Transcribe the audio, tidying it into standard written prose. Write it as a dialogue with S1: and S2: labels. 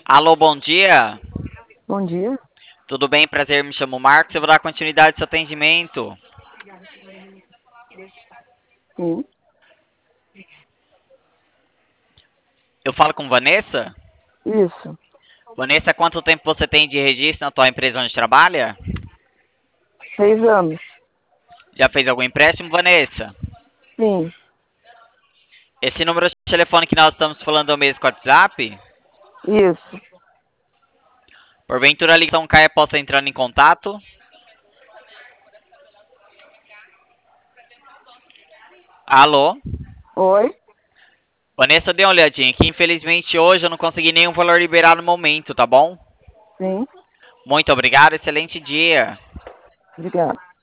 S1: Alô, bom dia.
S2: Bom dia.
S1: Tudo bem? Prazer, me chamo Marcos. Eu vou dar continuidade ao seu atendimento.
S2: Sim,
S1: Eu falo com Vanessa?
S2: isso.
S1: Vanessa, quanto tempo você tem de registro na tua empresa onde trabalha?
S2: 6 anos.
S1: Já fez algum empréstimo, Vanessa?
S2: Sim,
S1: Esse número de telefone que nós estamos falando é o mesmo com o WhatsApp?
S2: isso.
S1: Porventura a ligação caia, possa entrar em contato? Alô?
S2: Oi?
S1: Vanessa, dê uma olhadinha aqui. Infelizmente hoje eu não consegui nenhum valor liberado no momento, tá bom?
S2: Sim,
S1: Muito obrigado, excelente dia.
S2: obrigado.